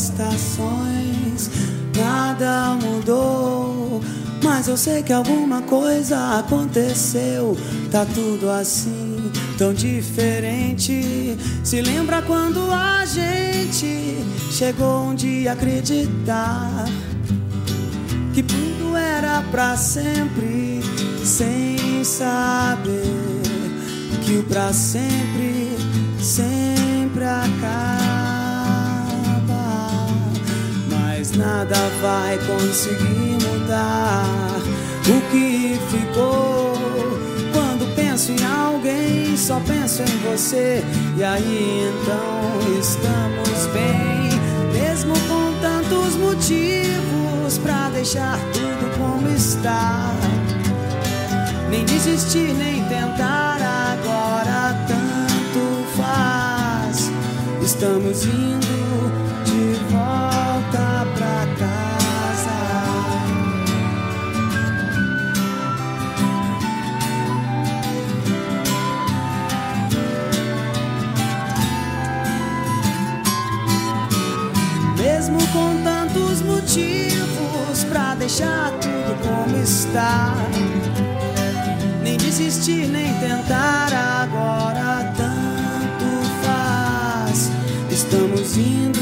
estações, nada mudou, mas eu sei que alguma coisa aconteceu. Tá tudo assim, tão diferente. Se lembra quando a gente chegou um dia a acreditar que tudo era pra sempre, sem saber que o pra sempre sempre acaba. Mas nada vai conseguir mudar o que ficou. Quando penso em alguém, só penso em você. E aí então estamos bem, mesmo com tantos motivos pra deixar tudo como está. Nem desistir, nem tentar, agora tanto faz. Estamos indo de volta pra casa. Mesmo com tantos motivos pra deixar tudo como está. Nem desistir, nem tentar, agora tanto faz. Estamos indo